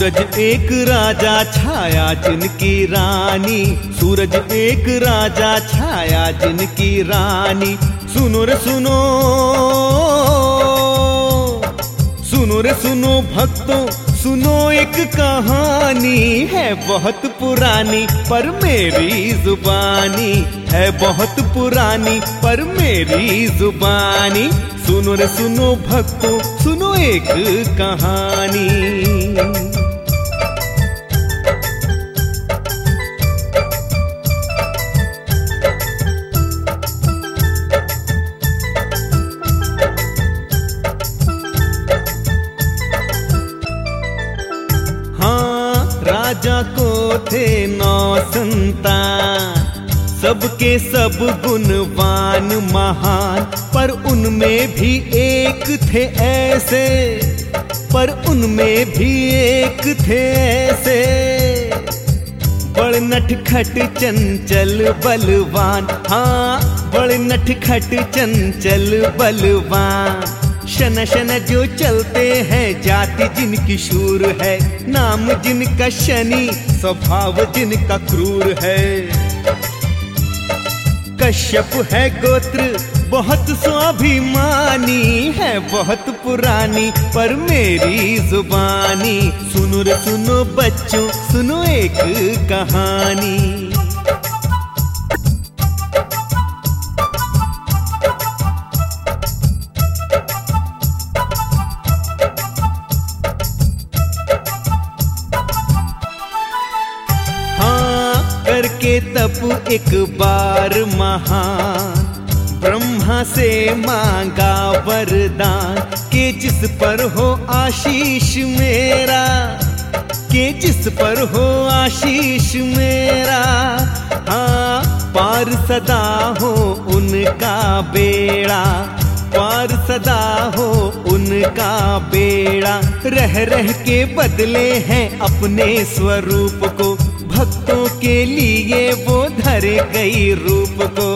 सूरज एक राजा छाया जिनकी रानी, सूरज एक राजा छाया जिनकी रानी। सुनो रे सुनो, सुनो रे सुनो भक्तों, सुनो एक कहानी है बहुत पुरानी पर मेरी जुबानी, है बहुत पुरानी पर मेरी जुबानी। सुनो रे सुनो भक्तों, सुनो एक कहानी। राजा को थे 9 संतान, सबके सब गुणवान महान, पर उनमें भी एक थे ऐसे, पर उनमें भी एक थे ऐसे। बड़ नटखट चंचल बलवान, हाँ बड़ नटखट चंचल बलवान। शन शन जो चलते हैं, जाति जिनकी शूर है, नाम जिनका शनि, स्वभाव जिनका क्रूर है। कश्यप है गोत्र बहुत स्वाभिमानी, है बहुत पुरानी पर मेरी जुबानी। सुनो रे सुनो बच्चों, सुनो एक कहानी। करके तप एक बार महान, ब्रह्मा से मांगा वरदान, के जिस पर हो आशीष मेरा, के जिस पर हो आशीष मेरा। हाँ पार सदा हो उनका बेड़ा, पार सदा हो उनका बेड़ा। रह रह के बदले हैं अपने स्वरूप को, भक्तों के लिए वो धरे कई रूप को।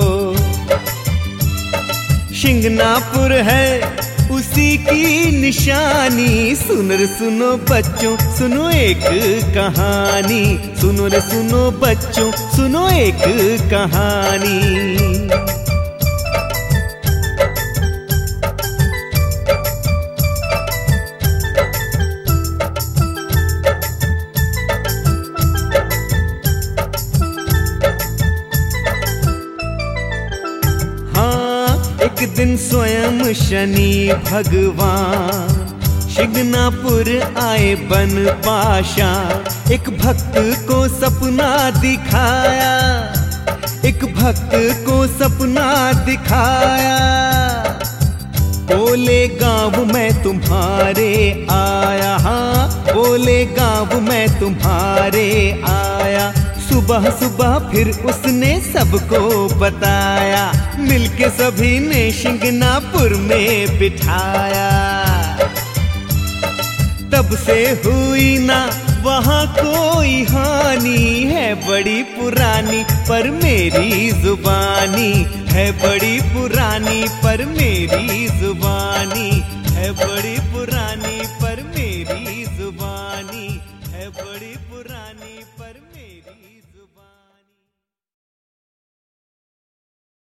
शिंगनापुर है उसी की निशानी। सुन रे सुनो बच्चों, सुनो एक कहानी। सुनो रे सुनो बच्चों, सुनो एक कहानी। एक दिन स्वयं शनि भगवान शिंगनापुर आए बन पाशा। एक भक्त को सपना दिखाया, एक भक्त को सपना दिखाया। बोले गाँव में तुम्हारे आया, हाँ बोले गाँव में तुम्हारे आया। सुबह सुबह फिर उसने सबको बताया, मिलके सभी ने शिंगनापुर में बिठाया। तब से हुई ना वहाँ कोई हानि, है बड़ी पुरानी पर मेरी जुबानी, है बड़ी पुरानी पर मेरी जुबानी, है बड़ी पुरानी पर मेरी जुबानी, है बड़ी पुरानी।